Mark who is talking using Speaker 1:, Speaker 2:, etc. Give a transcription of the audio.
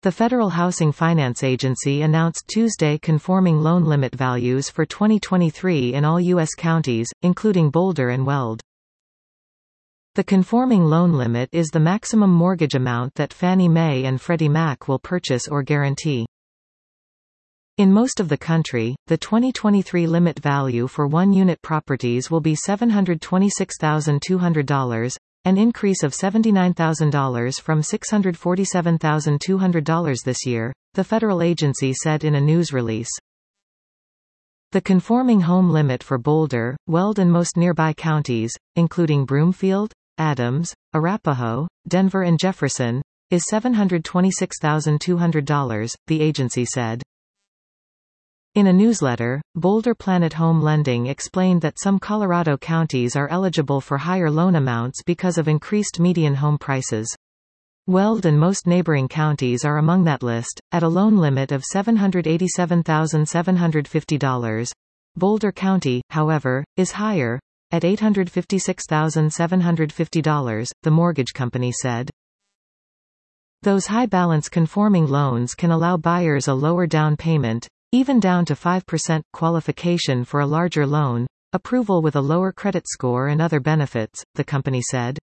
Speaker 1: The Federal Housing Finance Agency announced Tuesday conforming loan limit values for 2023 in all U.S. counties, including Boulder and Weld. The conforming loan limit is the maximum mortgage amount that Fannie Mae and Freddie Mac will purchase or guarantee. In most of the country, the 2023 limit value for one-unit properties will be $726,200, an increase of $79,000 from $647,200 this year, the federal agency said in a news release. The conforming home limit for Boulder, Weld and most nearby counties, including Broomfield, Adams, Arapahoe, Denver and Jefferson, is $726,200, the agency said. In a newsletter, Boulder Planet Home Lending explained that some Colorado counties are eligible for higher loan amounts because of increased median home prices. Weld and most neighboring counties are among that list, at a loan limit of $787,750. Boulder County, however, is higher, at $856,750, the mortgage company said. Those high-balance conforming loans can allow buyers a lower down payment, even down to 5%, qualification for a larger loan, approval with a lower credit score and other benefits, the company said.